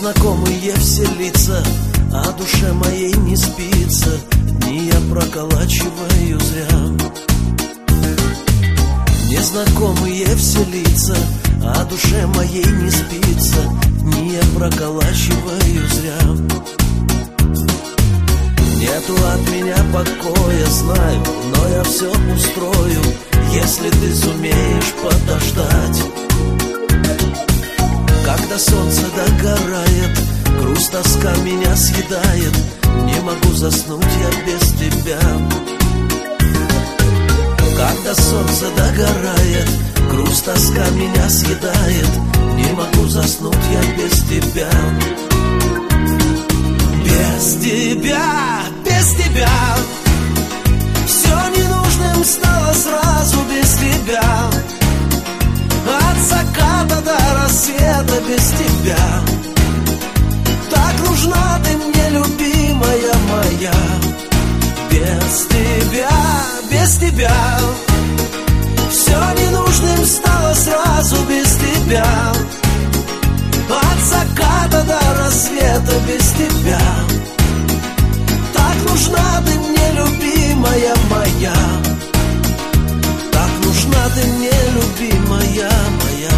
Незнакомые все лица, а душе моей не спится. Дни я проколачиваю зря. Незнакомые все лица, а душе моей не спится. Дни я проколачиваю зря. Нету от меня покоя, знаю, но я все устрою, если ты сумеешь подождать. Когда солнце догорает, грусть, тоска меня съедает. Не могу заснуть я без тебя. Когда солнце догорает, грусть, тоска меня съедает. Не могу заснуть я без тебя. Без тебя, без тебя. Все ненужным стало сразу без тебя. От заката до рассвета без тебя. Так нужна ты мне, любимая моя. Без тебя, без тебя. Все ненужным стало сразу без тебя. От заката до рассвета без тебя. Так нужна ты мне, любимая моя. Так нужна ты мне, любимая моя.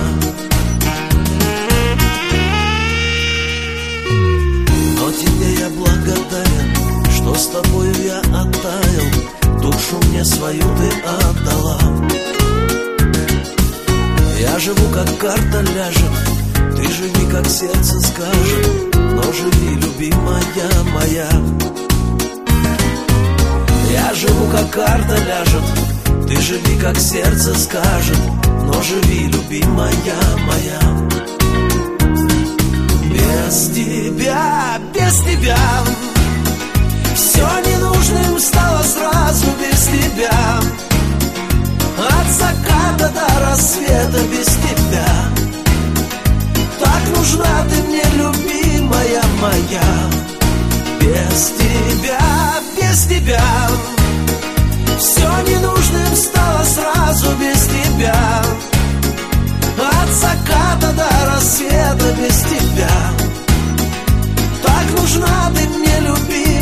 Но тебе я благодарен, что с тобою я оттаял. Душу мне свою ты отдала. Я живу, как карта ляжет, ты живи, как сердце скажет. Но живи, любимая моя. Я живу, как карта ляжет, ты живи, как сердце скажет. Но живи, любимая моя. Без тебя, без тебя. Все ненужным стало сразу без тебя. От заката до рассвета без тебя. Так нужна ты мне, любимая моя. Без тебя, без тебя. Все ненужным стало сразу без тебя. От заката до рассвета без тебя. Так нужна ты мне, любимая